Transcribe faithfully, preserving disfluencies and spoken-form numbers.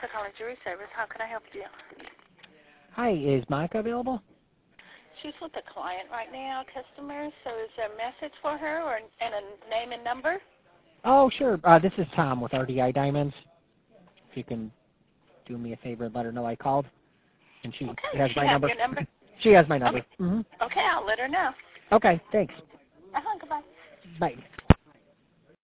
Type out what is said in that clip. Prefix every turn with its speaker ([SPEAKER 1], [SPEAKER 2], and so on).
[SPEAKER 1] for calling Jewelry Service. How can I help you?
[SPEAKER 2] Hi, is Monica available?
[SPEAKER 1] She's with a client right now, customer. So is there a message for her or and a name and number?
[SPEAKER 2] Oh, sure. Uh, this is Tom with R D I Diamonds. If you can do me a favor and let her know I called. And she
[SPEAKER 1] okay.
[SPEAKER 2] has
[SPEAKER 1] She
[SPEAKER 2] my
[SPEAKER 1] have
[SPEAKER 2] number.
[SPEAKER 1] Your number?
[SPEAKER 2] She has my number.
[SPEAKER 1] Okay.
[SPEAKER 2] Mm-hmm.
[SPEAKER 1] Okay, I'll let her know.
[SPEAKER 2] Okay, thanks.
[SPEAKER 1] Uh-huh, goodbye.
[SPEAKER 2] Bye.